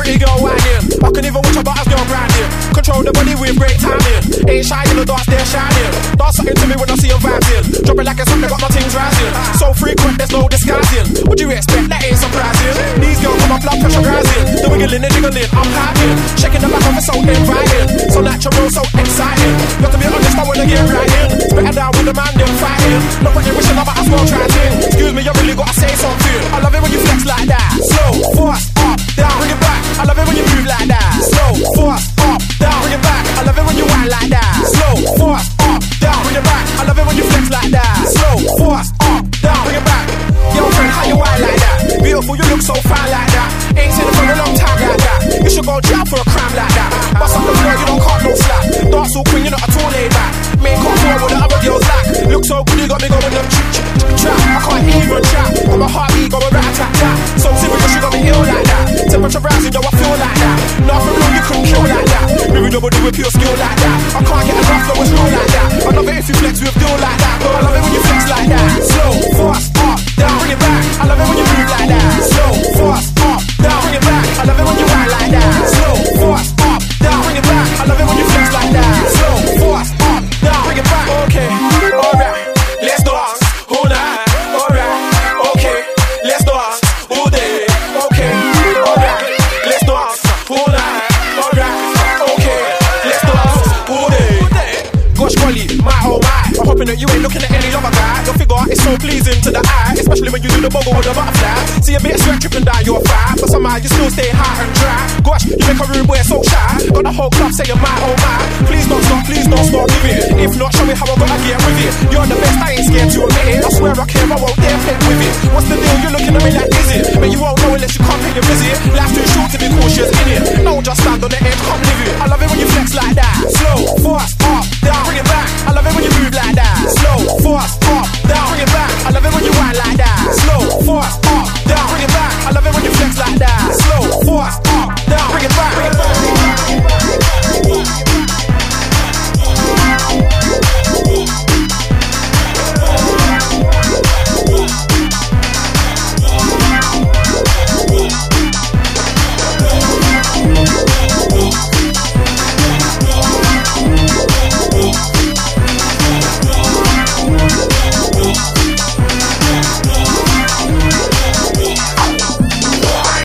pretty girl whining. I can even watch her butters girl grinding. Control the body with great timing. Ain't shy in the dance, they're shining. Dance something to me when I see them vibing. Drop it like it's something, got my things rising. So frequent, there's no disguising. What do you expect? That ain't surprising. These girls got my blood pressure rising. The wiggling and jiggling, I'm piping. Shaking the back of it so inviting. So natural, so exciting. Got to be honest, I wanna get right in. Better down with the man, them fighting. Not what you wishing about, I small trying to. Excuse me, you really gotta say something. I love it when you flex like that. Slow, fast, up, down, bring it back. I love it when you move like that. Slow, fast, up, down, bring it back. I love it when you whine like that. Slow, fast, up, down, bring it back. I love it when you flex like that. Slow, fast, up, down, bring it back. Yo friend, how you whine like that? Beautiful, you look so fine like that. Ain't seen it for a long time like that. You should go jail for a crime like that. Bust up the floor, you don't cut no slack. Dance all queen, you're not at all laid back. Make up for what the other girls lack. Look so good, you got me going up trap. I can't even chat. Got my heartbeat going rat-a-tat-tat. So serious, you got me ill like that. Temperature rising, yo, I feel like that. Nothing wrong, you couldn't kill like that. Maybe nobody with pure skill like that. I can't get enough, though it's real like that. I love it if you flex with deal like that. But I love it when you flex like that. Slow, fast, up, down, bring it back. I love it when you move like that. Slow, fast, up, down, bring it back. I love it when you whine like that. Slow, fast, up, down, bring it back. I love it when you flex like that. Slow, fast, up, down, bring it back. Okay, alright, let's dance all night. Alright, okay, let's dance all day. Okay, alright, let's dance all night. Alright, okay, let's dance all day. Gosh golly, my oh my, I'm hoping that you ain't looking at any other guy. Your figure is so pleasing to the eye, especially when you do the bubble with the butterfly. See a bit of sweat dripping down your thigh, but somehow you still stay hot and dry. Gosh, you make a rude boy so shy. Got the whole club saying my oh my. Please don't stop, give it. If not, show me how I gotta get with it. You're the best, I ain't scared to admit it. I swear I care, I won't dare play with it. What's the deal? You're looking at me like, is it? But you won't know unless you can't pay your visit. Life's too short to be cautious in it. No, just stand on the edge, come live it. I love it when you flex like that. Slow, fast, up, down, bring it back. I love it when you move like that. Slow, fast, up, down, bring it back. I love it when you whine like that. Slow, fast, up, down, bring it back. I love it when you flex like that.